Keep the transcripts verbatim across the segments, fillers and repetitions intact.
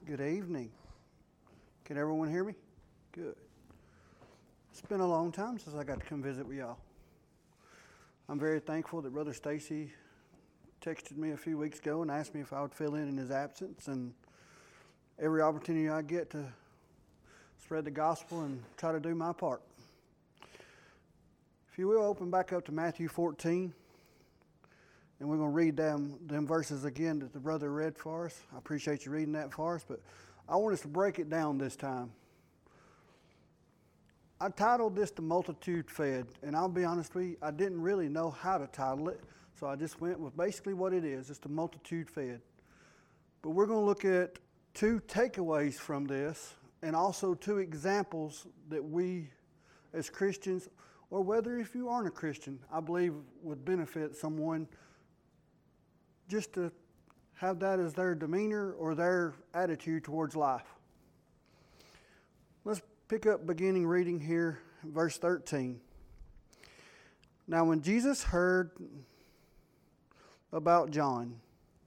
Good evening. Can everyone hear me? Good. It's been a long time since I got to come visit with y'all. I'm very thankful that Brother Stacy texted me a few weeks ago and asked me if I would fill in in his absence, and every opportunity I get to spread the gospel and try to do my part. If you will, open back up to Matthew fourteen, and we're going to read them, them verses again that the brother read for us. I appreciate you reading that for us, but I want us to break it down this time. I titled this The Multitude Fed, and I'll be honest with you, I didn't really know how to title it, so I just went with basically what it is. It's the multitude fed. But we're going to look at two takeaways from this, and also two examples that we as Christians, or whether if you aren't a Christian, I believe would benefit someone just to have that as their demeanor or their attitude towards life. Let's pick up beginning reading here, verse thirteen. Now when Jesus heard about John,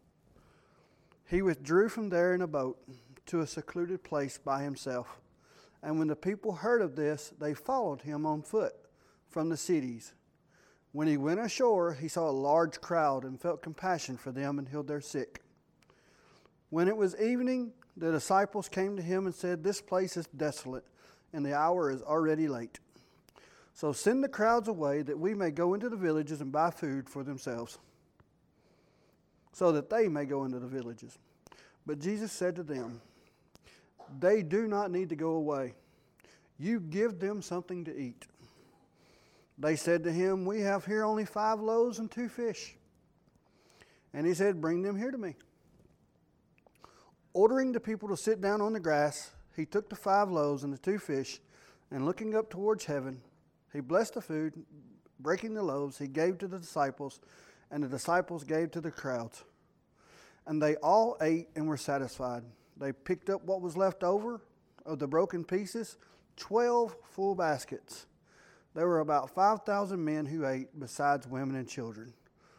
he withdrew from there in a boat to a secluded place by himself. And when the people heard of this, they followed him on foot from the cities. When he went ashore, he saw a large crowd and felt compassion for them and healed their sick. When it was evening, the disciples came to him and said, "This place is desolate, and the hour is already late. So send the crowds away that we may go into the villages and buy food for themselves, so that they may go into the villages." But Jesus said to them, "They do not need to go away. You give them something to eat." They said to him, "We have here only five loaves and two fish." And he said, "Bring them here to me." Ordering the people to sit down on the grass, he took the five loaves and the two fish, and looking up towards heaven, he blessed the food, breaking the loaves, he gave to the disciples, and the disciples gave to the crowds. And they all ate and were satisfied. They picked up what was left over of the broken pieces, twelve full baskets. There were about five thousand men who ate, besides women and children.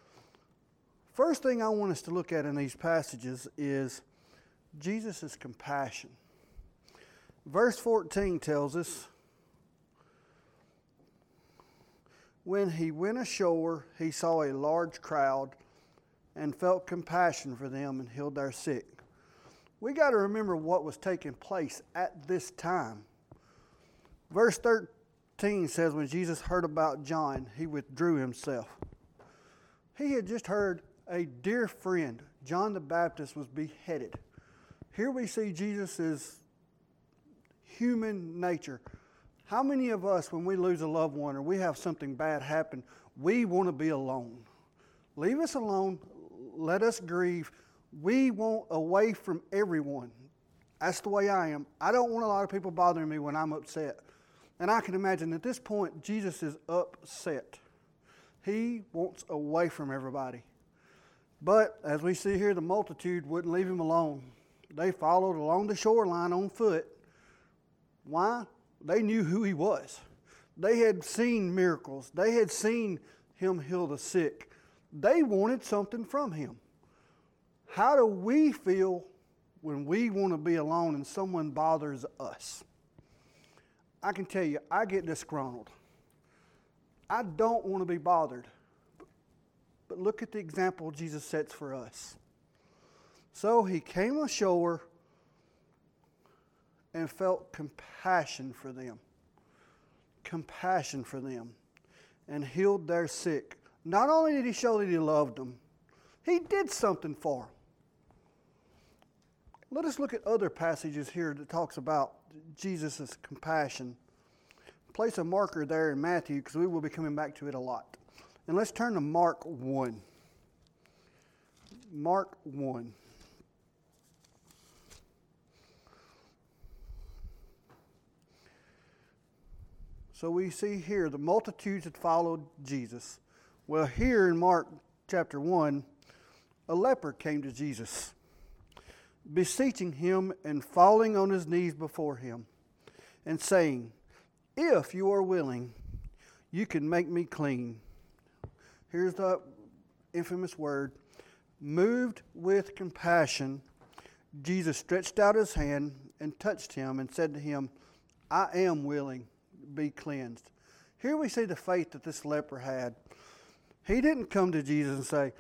First thing I want us to look at in these passages is Jesus' compassion. Verse fourteen tells us, when he went ashore, he saw a large crowd and felt compassion for them and healed their sick. We got to remember what was taking place at this time. Verse thirteen says, when Jesus heard about John, he withdrew himself. He had just heard a dear friend, John the Baptist, was beheaded. Here we see Jesus' human nature. How many of us, when we lose a loved one or we have something bad happen, we want to be alone? Leave us alone. Let us grieve. We want away from everyone. That's the way I am. I don't want a lot of people bothering me when I'm upset. And I can imagine at this point, Jesus is upset. He wants away from everybody. But as we see here, the multitude wouldn't leave him alone. They followed along the shoreline on foot. Why? They knew who he was. They had seen miracles. They had seen him heal the sick. They wanted something from him. How do we feel when we want to be alone and someone bothers us? I can tell you, I get disgruntled. I don't want to be bothered. But look at the example Jesus sets for us. So he came ashore and felt compassion for them. Compassion for them. And healed their sick. Not only did he show that he loved them, he did something for them. Let us look at other passages here that talks about Jesus' compassion. Place a marker there in Matthew because we will be coming back to it a lot. And let's turn to Mark one. Mark one. So we see here the multitudes had followed Jesus. Well, here in Mark chapter one, a leper came to Jesus, beseeching him and falling on his knees before him, and saying, "If you are willing, you can make me clean." Here's the infamous word. Moved with compassion, Jesus stretched out his hand and touched him and said to him, I am willing, be cleansed. Here we see the faith that this leper had. He didn't come to Jesus and say,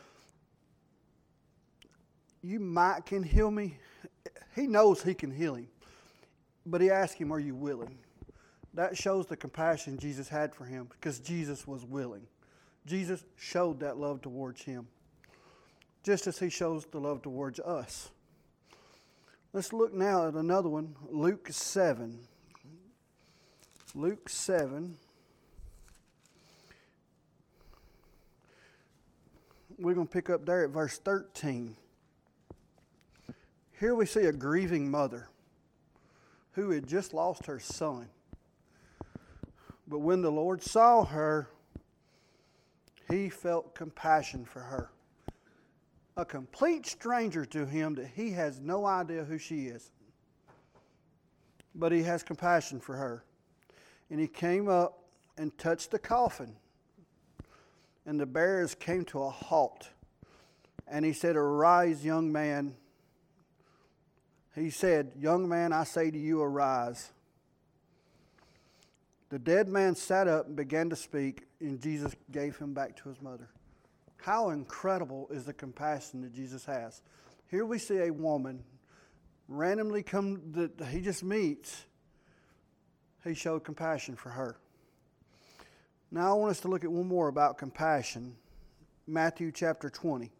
you might can heal me. He knows he can heal him. But he asked him, are you willing? That shows the compassion Jesus had for him because Jesus was willing. Jesus showed that love towards him, just as he shows the love towards us. Let's look now at another one, Luke seven. Luke seven. We're going to pick up there at verse thirteen. Here we see a grieving mother who had just lost her son. But when the Lord saw her, he felt compassion for her. A complete stranger to him that he has no idea who she is. But he has compassion for her. And he came up and touched the coffin. And the bearers came to a halt. And he said, arise, young man. He said, young man, I say to you, arise. The dead man sat up and began to speak, and Jesus gave him back to his mother. How incredible is the compassion that Jesus has. Here we see a woman randomly come that he just meets. He showed compassion for her. Now I want us to look at one more about compassion. Matthew chapter twenty.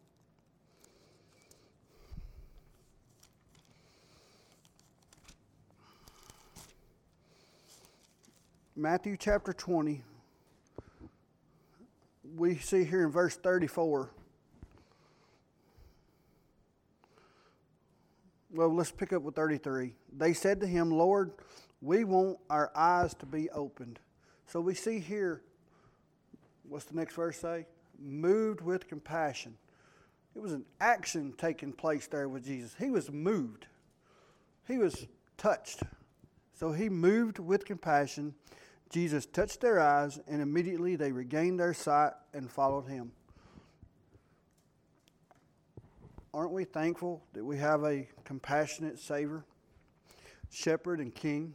Matthew chapter twenty. We see here in verse thirty-four. Well, let's pick up with thirty-three. They said to him, Lord, we want our eyes to be opened. So we see here, what's the next verse say? Moved with compassion. It was an action taking place there with Jesus. He was moved. He was touched. So he moved with compassion. Jesus touched their eyes, and immediately they regained their sight and followed him. Aren't we thankful that we have a compassionate Savior, Shepherd, and King?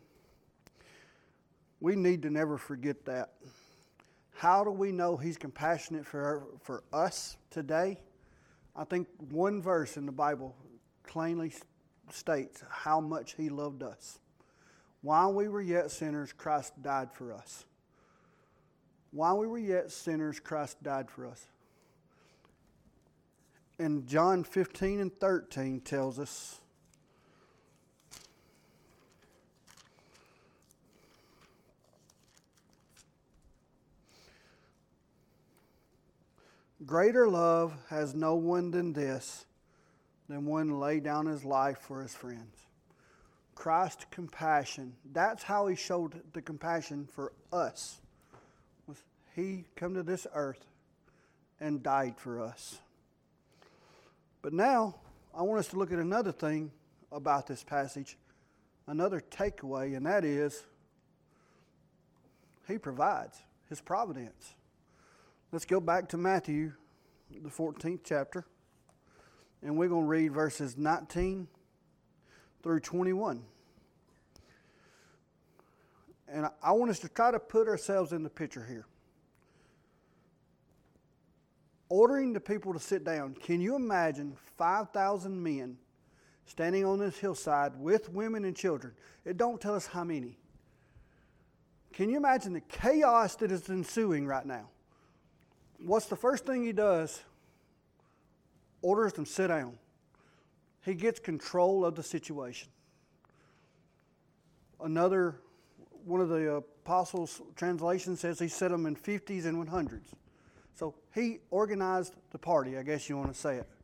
We need to never forget that. How do we know he's compassionate for, for us today? I think one verse in the Bible plainly states how much he loved us. While we were yet sinners, Christ died for us. While we were yet sinners, Christ died for us. And John fifteen and thirteen tells us, greater love has no one than this, than one lay down his life for his friends. Christ's compassion. That's how he showed the compassion for us. Was he come to this earth and died for us. But now, I want us to look at another thing about this passage, another takeaway, and that is he provides, his providence. Let's go back to Matthew, the fourteenth chapter, and we're going to read verses nineteen through twenty-one. And I want us to try to put ourselves in the picture here. Ordering the people to sit down. Can you imagine five thousand men standing on this hillside with women and children? It don't tell us how many. Can you imagine the chaos that is ensuing right now? What's the first thing he does? Orders them to sit down. He gets control of the situation. Another, one of the apostles' translations says he set them in fifties and in hundreds. So he organized the party, I guess you want to say it.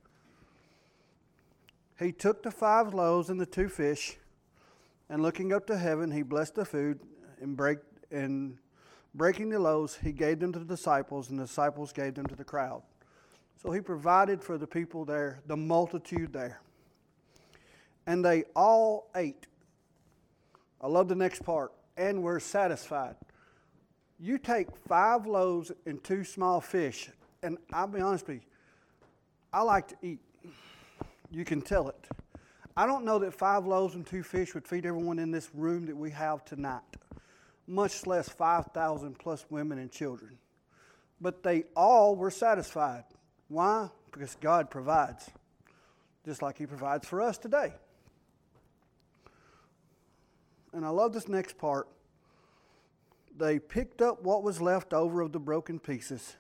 He took the five loaves and the two fish, and looking up to heaven, he blessed the food, and break and breaking the loaves, he gave them to the disciples, and the disciples gave them to the crowd. So he provided for the people there, the multitude there. And they all ate. I love the next part. And were satisfied. You take five loaves and two small fish, and I'll be honest with you, I like to eat. You can tell it. I don't know that five loaves and two fish would feed everyone in this room that we have tonight, much less five thousand plus women and children. But they all were satisfied. Why? Because God provides, just like He provides for us today. And I love this next part. They picked up what was left over of the broken pieces.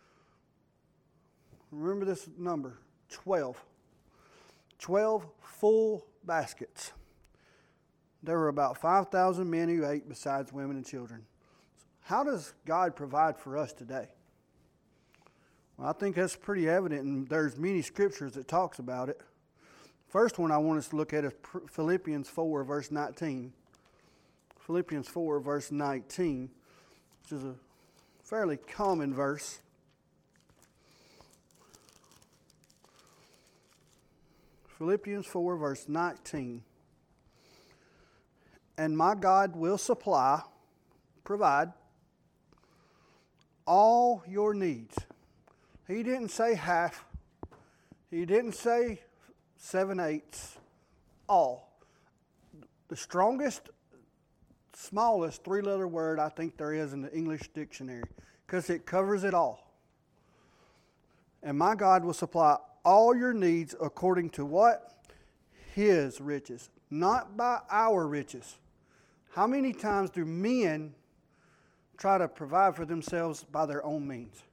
Remember this number, twelve. twelve full baskets. There were about five thousand men who ate besides women and children. How does God provide for us today? Well, I think that's pretty evident, and there's many scriptures that talks about it. First one I want us to look at is Philippians four, verse nineteen. Philippians four, verse nineteen, which is a fairly common verse. Philippians four, verse nineteen. And my God will supply, provide, all your needs. He didn't say half. He didn't say seven eighths. All. The strongest, smallest three-letter word I think there is in the English dictionary, because it covers it all. And my God will supply all your needs according to what? His riches, not by our riches. How many times do men try to provide for themselves by their own means?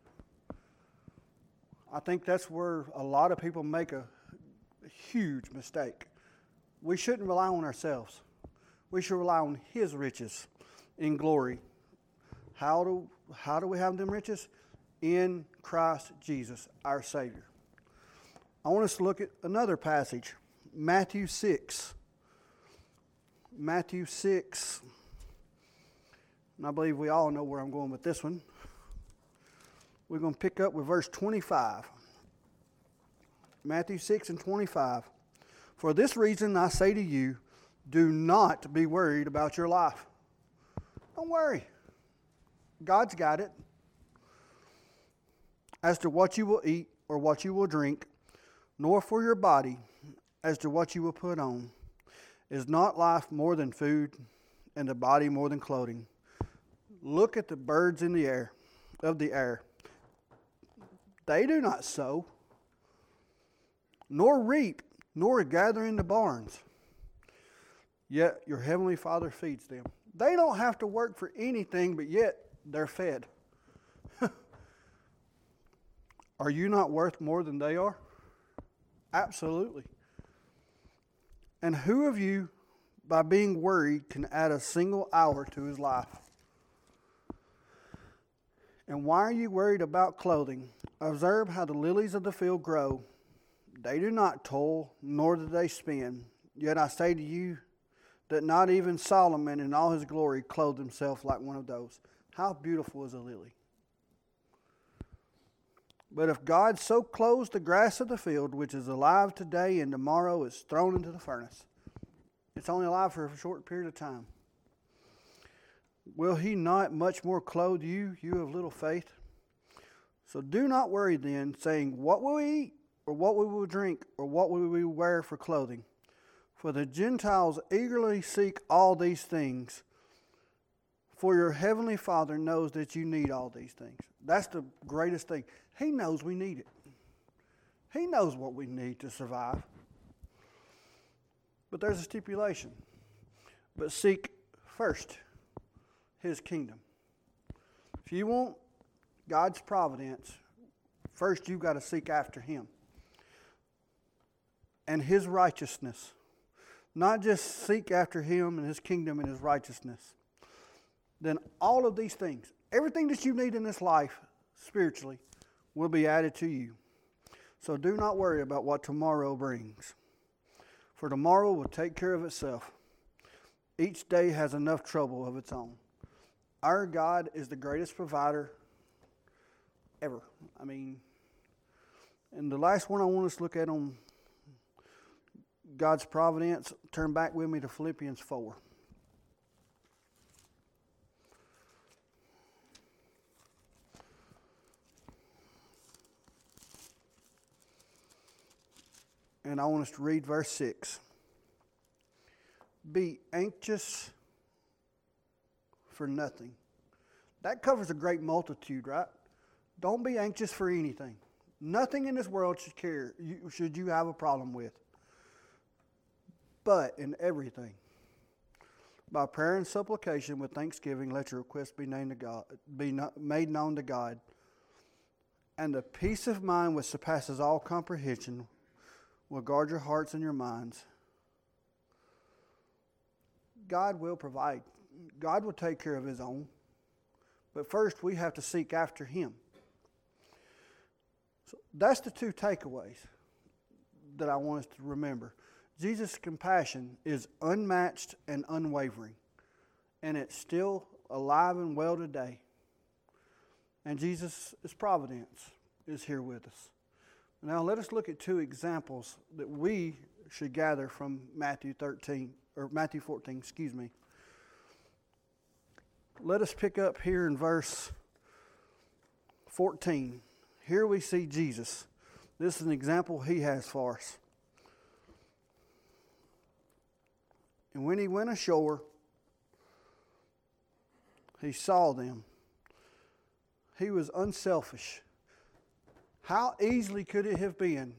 I think that's where a lot of people make a huge mistake. We shouldn't rely on ourselves. We should rely on His riches in glory. How do, how do we have them riches? In Christ Jesus, our Savior. I want us to look at another passage, Matthew six. Matthew six. And I believe we all know where I'm going with this one. We're going to pick up with verse twenty-five. Matthew six and twenty-five. For this reason I say to you, do not be worried about your life. Don't worry. God's got it. As to what you will eat or what you will drink, nor for your body as to what you will put on. Is not life more than food, and the body more than clothing? Look at the birds in the air, of the air. They do not sow, nor reap, nor gather in the barns. Yet your heavenly Father feeds them. They don't have to work for anything, but yet they're fed. Are you not worth more than they are? Absolutely. And who of you, by being worried, can add a single hour to his life? And why are you worried about clothing? Observe how the lilies of the field grow. They do not toil, nor do they spin. Yet I say to you that not even Solomon in all his glory clothed himself like one of those. How beautiful is a lily? But if God so clothes the grass of the field, which is alive today and tomorrow is thrown into the furnace, it's only alive for a short period of time, will He not much more clothe you, you of little faith? So do not worry then, saying, what will we eat, or what we will drink, or what will we wear for clothing? For the Gentiles eagerly seek all these things, for your heavenly Father knows that you need all these things. That's the greatest thing. He knows we need it. He knows what we need to survive. But there's a stipulation. But seek first His kingdom. If you want God's providence, first you've got to seek after Him. And His righteousness. Not just seek after Him and His kingdom and His righteousness. Then all of these things, everything that you need in this life, spiritually, will be added to you. So do not worry about what tomorrow brings. For tomorrow will take care of itself. Each day has enough trouble of its own. Our God is the greatest provider ever. I mean, and the last one I want us to look at on God's providence, turn back with me to Philippians four. And I want us to read verse six. be anxious for nothing. That covers a great multitude, right? Don't be anxious for anything. Nothing in this world should care, you, should you have a problem with. But in everything, by prayer and supplication with thanksgiving, let your requests be named to God, be not, made known to God. And the peace of mind which surpasses all comprehension will guard your hearts and your minds. God will provide. God will take care of His own. But first, we have to seek after Him. So that's the two takeaways that I want us to remember. Jesus' compassion is unmatched and unwavering, and it's still alive and well today. And Jesus' providence is here with us. Now let us look at two examples that we should gather from Matthew thirteen, or Matthew fourteen, excuse me. Let us pick up here in verse fourteen. Here we see Jesus. This is an example He has for us. And when He went ashore, He saw them. He was unselfish. How easily could it have been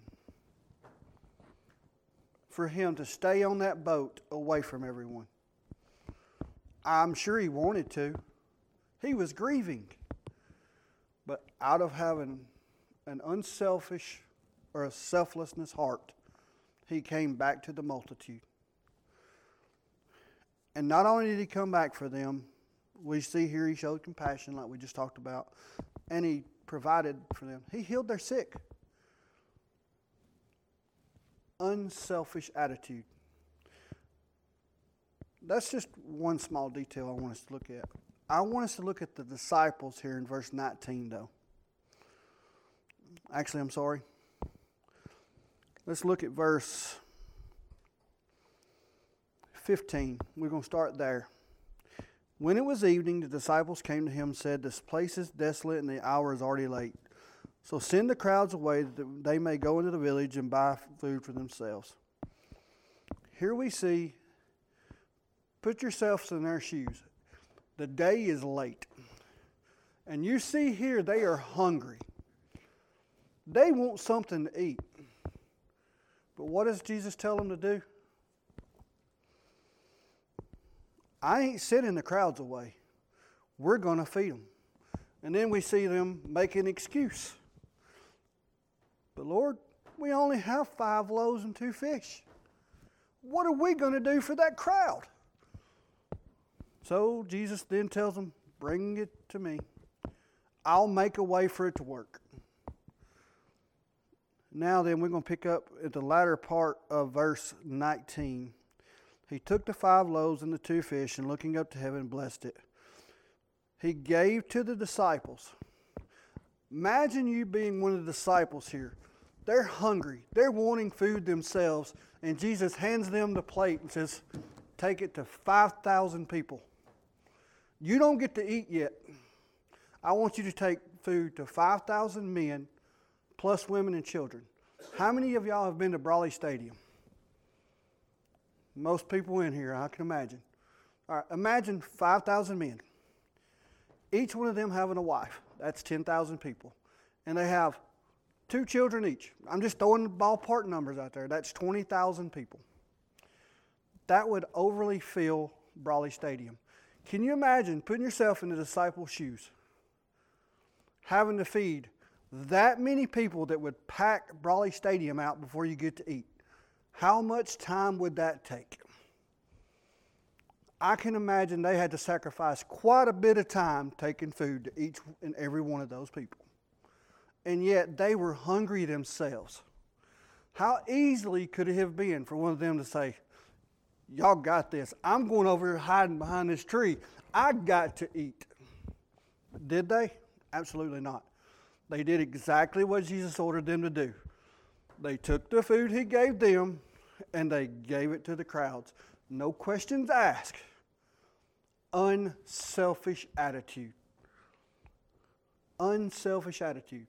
for Him to stay on that boat away from everyone? I'm sure He wanted to. He was grieving. But out of having an unselfish or a selflessness heart, He came back to the multitude. And not only did He come back for them, we see here He showed compassion like we just talked about, and He provided for them. He healed their sick. Unselfish attitude. That's just one small detail I want us to look at. I want us to look at the disciples here in verse nineteen, though. Actually, I'm sorry. Let's look at verse fifteen. We're going to start there. When it was evening, the disciples came to Him and said, "This place is desolate and the hour is already late. So send the crowds away that they may go into the village and buy food for themselves." Here we see, put yourselves in their shoes. The day is late. And you see here they are hungry. They want something to eat. But what does Jesus tell them to do? I ain't sending the crowds away. We're going to feed them. And then we see them make an excuse. But Lord, we only have five loaves and two fish. What are we going to do for that crowd? So Jesus then tells them, bring it to me. I'll make a way for it to work. Now then, we're going to pick up at the latter part of verse nineteen. He took the five loaves and the two fish, and looking up to heaven, blessed it. He gave to the disciples. Imagine you being one of the disciples here. They're hungry. They're wanting food themselves. And Jesus hands them the plate and says, take it to five thousand people. You don't get to eat yet. I want you to take food to five thousand men, plus women and children. How many of y'all have been to Brawley Stadium? Most people in here, I can imagine. All right, imagine five thousand men. Each one of them having a wife. That's ten thousand people. And they have two children each. I'm just throwing the ballpark numbers out there. That's twenty thousand people. That would overly fill Brawley Stadium. Can you imagine putting yourself in the disciples' shoes? Having to feed that many people that would pack Brawley Stadium out before you get to eat. How much time would that take? I can imagine they had to sacrifice quite a bit of time taking food to each and every one of those people. And yet they were hungry themselves. How easily could it have been for one of them to say, y'all got this. I'm going over here hiding behind this tree. I got to eat. Did they? Absolutely not. They did exactly what Jesus ordered them to do. They took the food He gave them and they gave it to the crowds. No questions asked. Unselfish attitude. Unselfish attitude.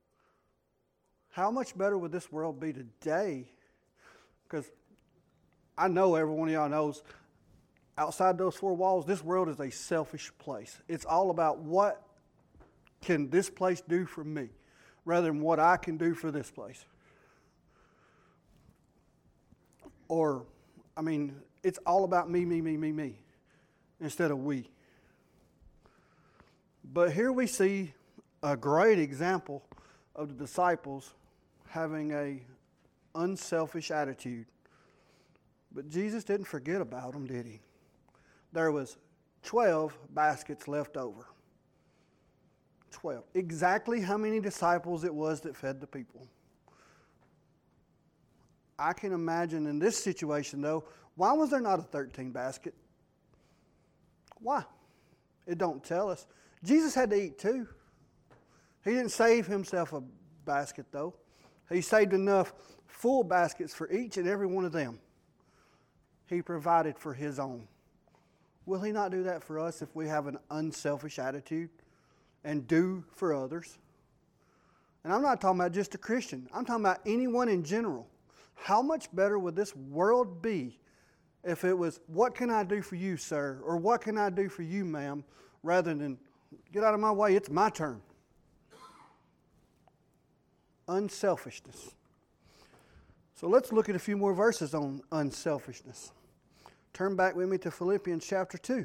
How much better would this world be today? Because I know every one of y'all knows, outside those four walls, this world is a selfish place. It's all about what can this place do for me rather than what I can do for this place. Or, I mean, it's all about me, me, me, me, me, instead of we. But here we see a great example of the disciples having a unselfish attitude. But Jesus didn't forget about them, did he? There was twelve baskets left over. twelve. Exactly how many disciples it was that fed the people. I can imagine in this situation, though, why was there not a thirteenth basket? Why? It don't tell us. Jesus had to eat too. He didn't save himself a basket, though. He saved enough full baskets for each and every one of them. He provided for his own. Will he not do that for us if we have an unselfish attitude and do for others? And I'm not talking about just a Christian. I'm talking about anyone in general. How much better would this world be if it was, what can I do for you, sir? Or what can I do for you, ma'am? Rather than, get out of my way, it's my turn. Unselfishness. So let's look at a few more verses on unselfishness. Turn back with me to Philippians chapter two.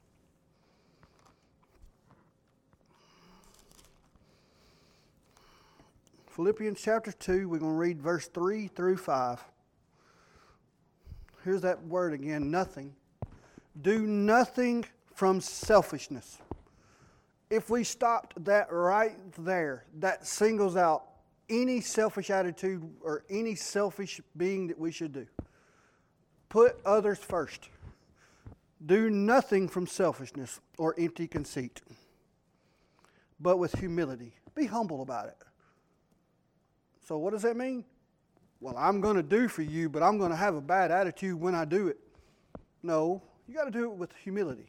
Philippians chapter two, we're going to read verse three through five. Here's that word again, nothing. Do nothing from selfishness. If we stopped that right there, that singles out any selfish attitude or any selfish being that we should do. Put others first. Do nothing from selfishness or empty conceit, but with humility. Be humble about it. So what does that mean? Well, I'm going to do for you, but I'm going to have a bad attitude when I do it. No, you got to do it with humility.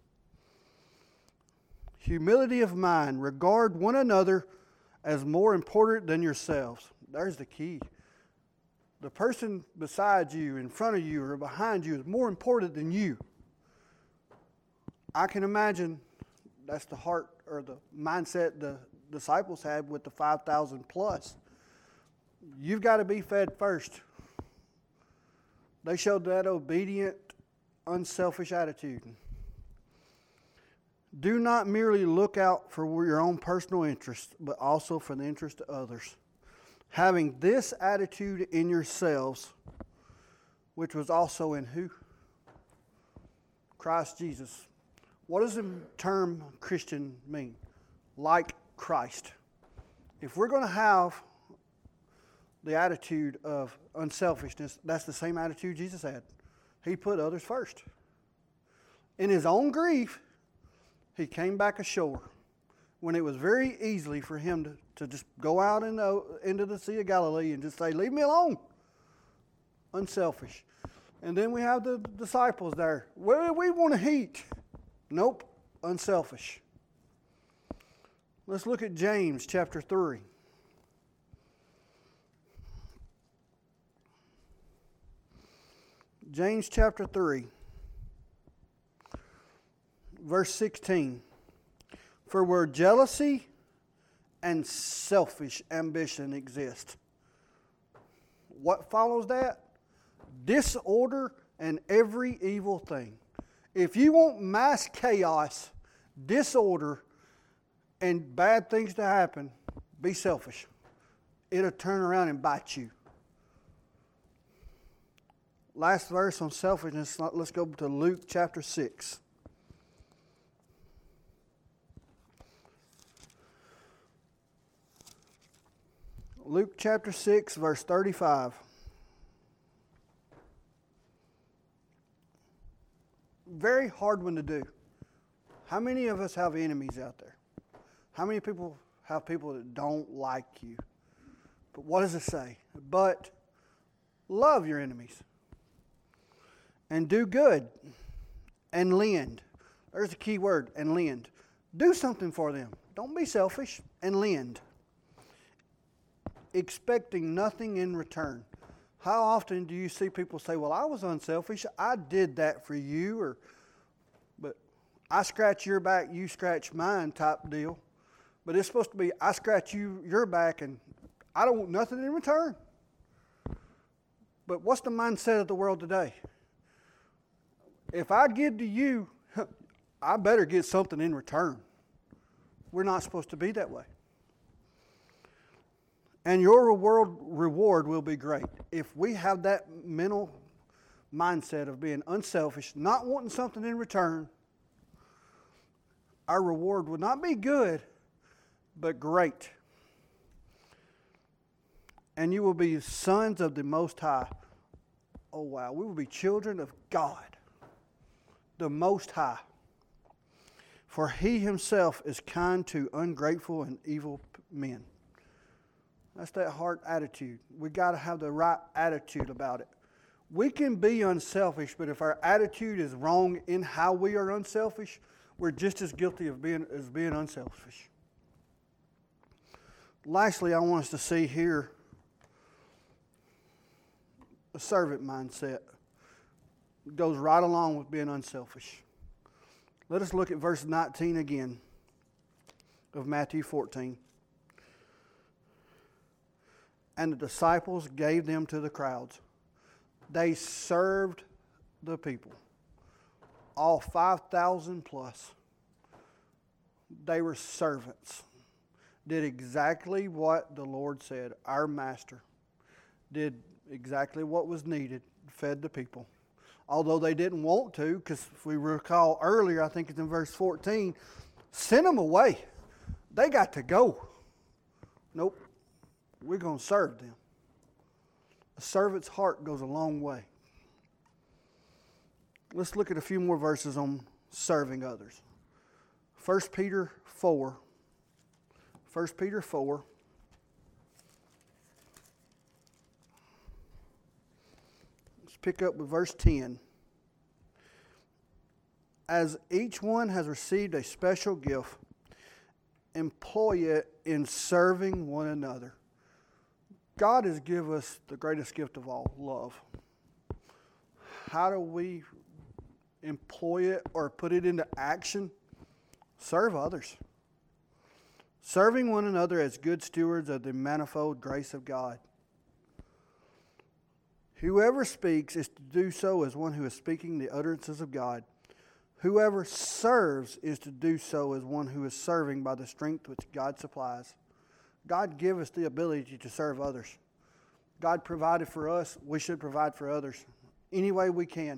Humility of mind. Regard one another as more important than yourselves. There's the key. The person beside you, in front of you, or behind you is more important than you. I can imagine that's the heart or the mindset the disciples had with the five thousand plus. You've got to be fed first. They showed that obedient, unselfish attitude. Do not merely look out for your own personal interest, but also for the interest of others. Having this attitude in yourselves, which was also in who? Christ Jesus. What does the term Christian mean? Like Christ. If we're going to have the attitude of unselfishness, that's the same attitude Jesus had. He put others first. In his own grief, he came back ashore when it was very easily for him to, to just go out in the, into the Sea of Galilee and just say, leave me alone. Unselfish. And then we have the disciples there. Well, we want to eat. Nope. Unselfish. Let's look at James chapter three. James chapter three, verse sixteen. For where jealousy and selfish ambition exist, what follows that? Disorder and every evil thing. If you want mass chaos, disorder, and bad things to happen, be selfish. It'll turn around and bite you. Last verse on selfishness, let's go to Luke chapter six. Luke chapter six, verse thirty-five. Very hard one to do. How many of us have enemies out there? How many people have people that don't like you? But what does it say? But love your enemies. And do good. And lend. There's the key word, and lend. Do something for them. Don't be selfish, and lend. Expecting nothing in return. How often do you see people say, well, I was unselfish, I did that for you, or but I scratch your back, you scratch mine type deal. But it's supposed to be, I scratch you your back and I don't want nothing in return. But what's the mindset of the world today? If I give to you, I better get something in return. We're not supposed to be that way. And your reward, reward will be great. If we have that mental mindset of being unselfish, not wanting something in return, our reward will not be good, but great. And you will be sons of the Most High. Oh wow, we will be children of God, the Most High. For He Himself is kind to ungrateful and evil men. That's that heart attitude. We got to have the right attitude about it. We can be unselfish, but if our attitude is wrong in how we are unselfish, we're just as guilty of being as being unselfish. Lastly, I want us to see here a servant mindset. It goes right along with being unselfish. Let us look at verse nineteen again of Matthew fourteen. And the disciples gave them to the crowds. They served the people. All five thousand plus. They were servants. Did exactly what the Lord said. Our master did exactly what was needed. Fed the people. Although they didn't want to, because if we recall earlier, I think it's in verse fourteen, send them away. They got to go. Nope. We're going to serve them. A servant's heart goes a long way. Let's look at a few more verses on serving others. First Peter four. First Peter four. Let's pick up with verse ten. As each one has received a special gift, employ it in serving one another. God has given us the greatest gift of all, love. How do we employ it or put it into action? Serve others. Serving one another as good stewards of the manifold grace of God. Whoever speaks is to do so as one who is speaking the utterances of God. Whoever serves is to do so as one who is serving by the strength which God supplies. God give us the ability to serve others. God provided for us, we should provide for others any way we can.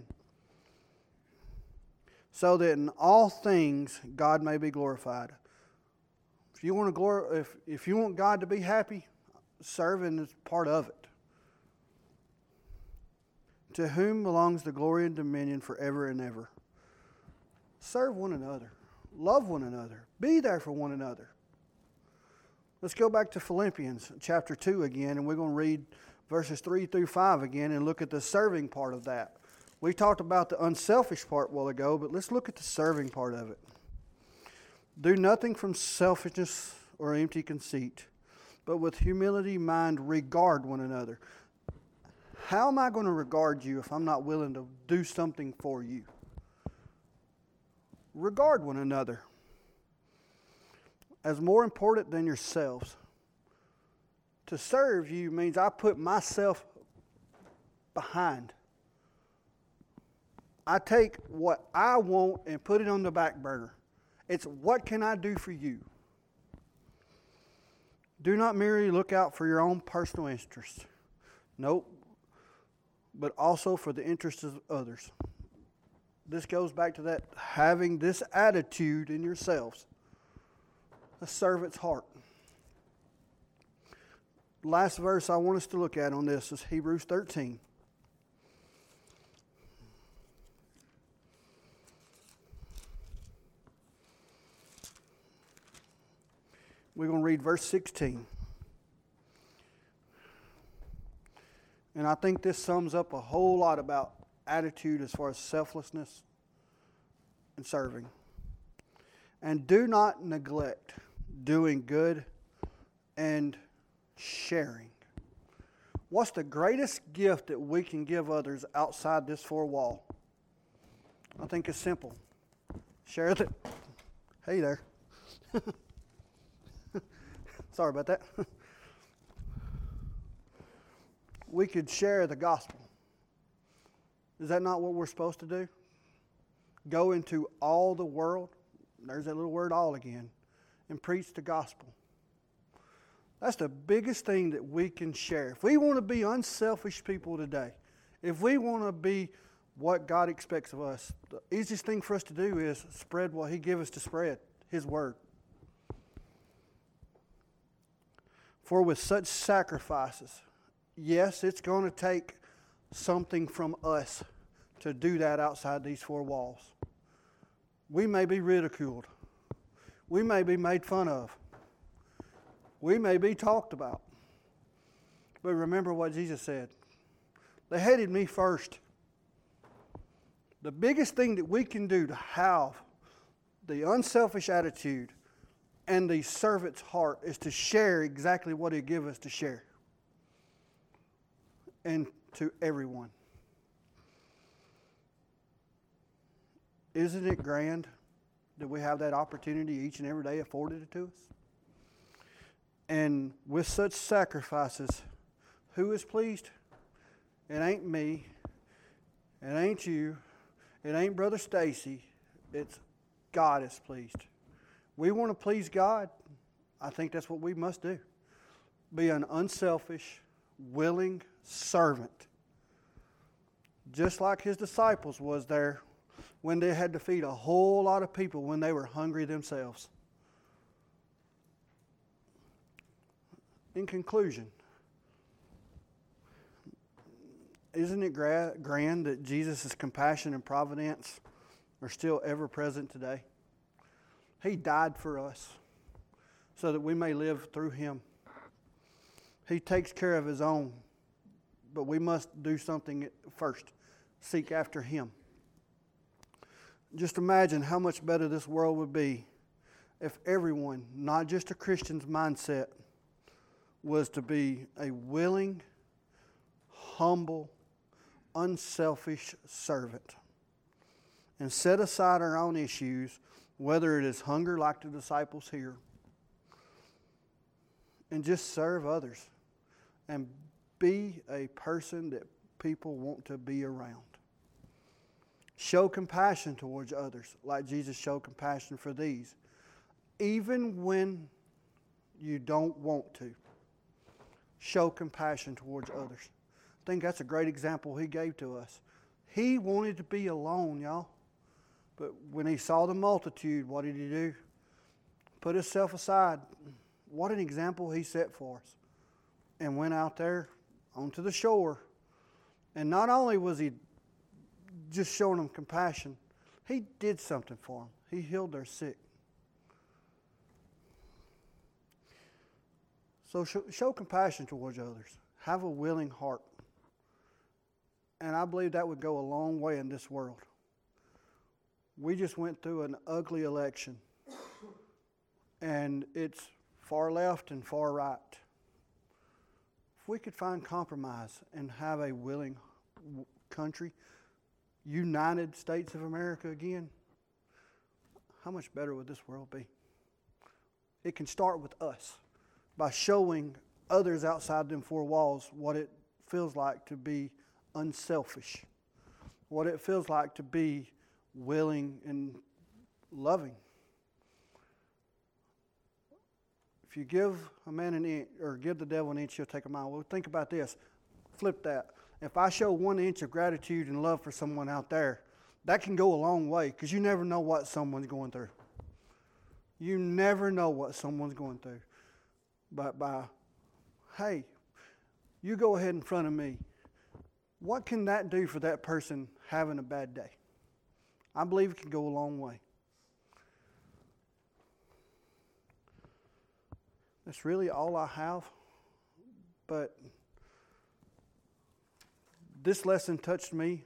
So that in all things God may be glorified. If you want to glor- if, if you want God to be happy, serving is part of it. To whom belongs the glory and dominion forever and ever. Serve one another. Love one another. Be there for one another. Let's go back to Philippians chapter two again, and we're going to read verses three through five again and look at the serving part of that. We talked about the unselfish part a while ago, but let's look at the serving part of it. Do nothing from selfishness or empty conceit, but with humility mind regard one another. How am I going to regard you if I'm not willing to do something for you? Regard one another as more important than yourselves. To serve you means I put myself behind. I take what I want and put it on the back burner. It's what can I do for you? Do not merely look out for your own personal interests. Nope. But also for the interests of others. This goes back to that having this attitude in yourselves. A servant's heart. Last verse I want us to look at on this is Hebrews thirteen. We're going to read verse sixteen. And I think this sums up a whole lot about attitude as far as selflessness and serving. And do not neglect doing good and sharing What's the greatest gift that we can give others outside this four wall? I think it's simple. Share the... Hey there. Sorry about that. We could share the gospel. Is that not what we're supposed to do? Go into all the world, there's that little word all again, and preach the gospel. That's the biggest thing that we can share. If we want to be unselfish people today, if we want to be what God expects of us, the easiest thing for us to do is spread what He gives us to spread, His Word. For with such sacrifices, yes, it's going to take something from us to do that outside these four walls. We may be ridiculed. We may be made fun of. We may be talked about. But remember what Jesus said. They hated me first. The biggest thing that we can do to have the unselfish attitude and the servant's heart is to share exactly what He gave us to share. And to everyone. Isn't it grand that we have that opportunity each and every day afforded it to us? And with such sacrifices, who is pleased? It ain't me. It ain't you. It ain't Brother Stacy. It's God is pleased. We want to please God. I think that's what we must do. Be an unselfish, willing servant. Just like His disciples was there when they had to feed a whole lot of people when they were hungry themselves. In conclusion, isn't it gra- grand that Jesus' compassion and providence are still ever present today? He died for us so that we may live through Him. He takes care of His own, but we must do something first. Seek after Him. Just imagine how much better this world would be if everyone, not just a Christian's mindset, was to be a willing, humble, unselfish servant and set aside our own issues, whether it is hunger like the disciples here, and just serve others and be a person that people want to be around. Show compassion towards others like Jesus showed compassion for these, even when you don't want to. Show compassion towards others. I think that's a great example He gave to us. He wanted to be alone, y'all. But when He saw the multitude, what did He do? Put Himself aside. What an example He set for us. And went out there onto the shore. And not only was He just showing them compassion, He did something for them. He healed their sick. So show, show compassion towards others. Have a willing heart. And I believe that would go a long way in this world. We just went through an ugly election. And it's far left and far right. If we could find compromise and have a willing country, United States of America again, how much better would this world be? It can start with us by showing others outside them four walls what it feels like to be unselfish, what it feels like to be willing and loving. If you give a man an inch, or give the devil an inch, he'll take a mile. Well, think about this. Flip that. If I show one inch of gratitude and love for someone out there, that can go a long way, because you never know what someone's going through. You never know what someone's going through. But by, hey, you go ahead in front of me. What can that do for that person having a bad day? I believe it can go a long way. That's really all I have. But this lesson touched me.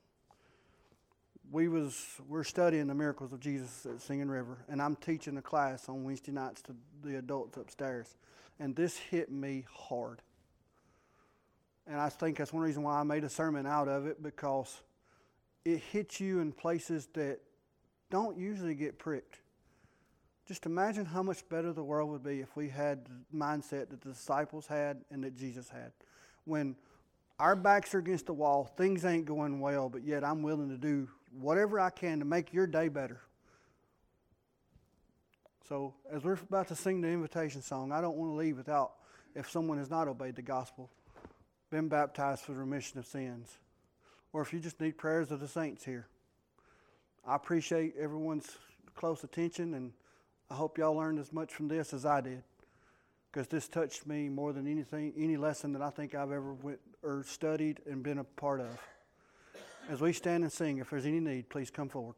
We was we're studying the miracles of Jesus at Singing River, and I'm teaching a class on Wednesday nights to the adults upstairs, and this hit me hard. And I think that's one reason why I made a sermon out of it, because it hits you in places that don't usually get pricked. Just imagine how much better the world would be if we had the mindset that the disciples had and that Jesus had. When our backs are against the wall, things ain't going well, but yet I'm willing to do whatever I can to make your day better. So as we're about to sing the invitation song, I don't want to leave without, if someone has not obeyed the gospel, been baptized for the remission of sins, or if you just need prayers of the saints here. I appreciate everyone's close attention, and I hope y'all learned as much from this as I did, because this touched me more than anything, any lesson that I think I've ever went or studied and been a part of. As we stand and sing, if there's any need, please come forward.